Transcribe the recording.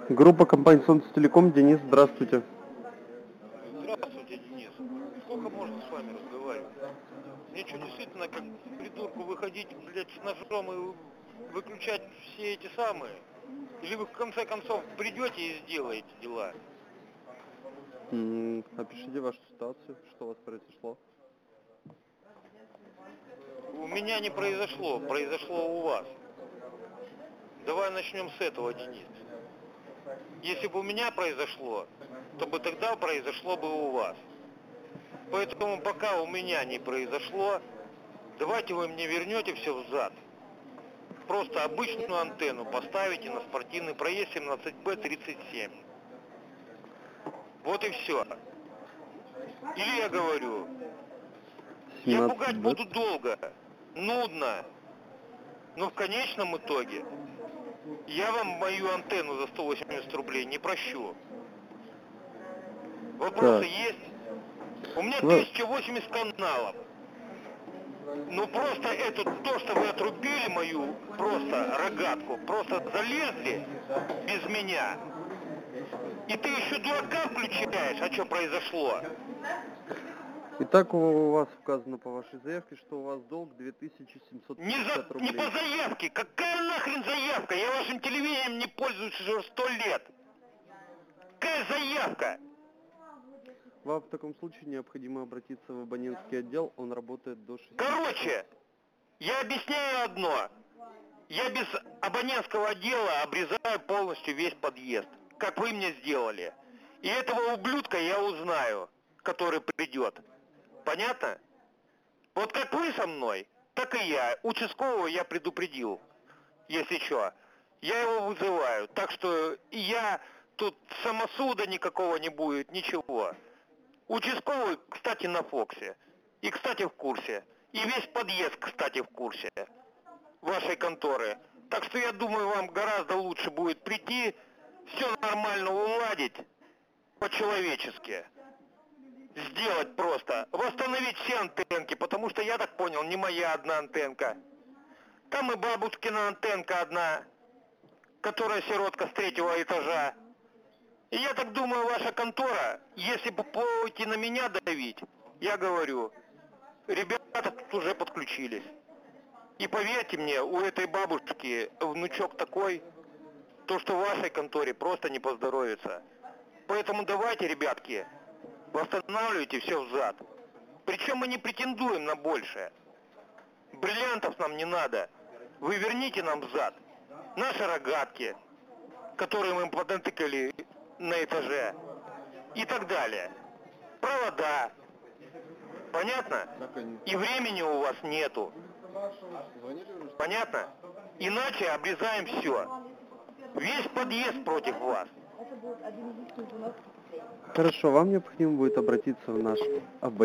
Группа компании Солнцетелеком, Денис, здравствуйте. Здравствуйте, Денис. Сколько можно с вами разговаривать? Мне что, действительно, как придурку выходить, блядь, с ножом и выключать все эти самые? Или вы в конце концов придете и сделаете дела? Опишите вашу ситуацию, что у вас произошло. У меня не произошло, произошло у вас. Давай начнем с этого, Денис. Если бы у меня произошло, то бы тогда произошло бы у вас. Поэтому пока у меня не произошло, давайте вы мне вернете все взад. Просто обычную антенну поставите на спортивный проезд 17Б37. Вот и все. Или я говорю, я пугать 17 буду долго, нудно, но в конечном итоге я вам мою антенну за 180 рублей не прощу. Вопросы Так. есть? У меня Ну, 1080 каналов. Ну просто это то, что вы отрубили мою просто рогатку, просто залезли без меня. И ты еще дурака включаешь, а что произошло? итак, у вас указано по вашей заявке, что у вас долг 2750 Не по рублей. заявке. Какая нахрен заявка? Я вашим телевидением не пользуюсь уже 100 лет. Какая заявка? Вам в таком случае необходимо обратиться в абонентский отдел, он работает до 6 часов. Короче, я объясняю одно. Я без абонентского отдела обрезаю полностью весь подъезд, как вы мне сделали. И этого ублюдка я узнаю, который придет. Понятно? Вот как вы со мной, так и я. Участкового я предупредил, если что. Я его вызываю. Так что я тут самосуда никакого не будет, ничего. Участковый, кстати, на Фоксе. И, кстати, в курсе. И весь подъезд, кстати, в курсе вашей конторы. Так что я думаю, вам гораздо лучше будет прийти, все нормально уладить, по-человечески. Сделать просто. Восстановить все антенки, потому что, я так понял, не моя одна антенка. Там и бабушкина антенка одна, которая сиротка с 3-го этажа. И я так думаю, ваша контора, если бы будете на меня давить, я говорю, ребята тут уже подключились. И поверьте мне, у этой бабушки внучок такой, то, что в вашей конторе просто не поздоровится. Поэтому давайте, ребятки, восстанавливайте все взад. Причем мы не претендуем на большее. Бриллиантов нам не надо. Вы верните нам взад наши рогатки, которые мы поднатыкали на этаже, и так далее. Провода. Понятно? И времени у вас нету. Понятно? Иначе обрезаем все. Весь подъезд против вас. Хорошо, вам необходимо будет обратиться в наш абонент.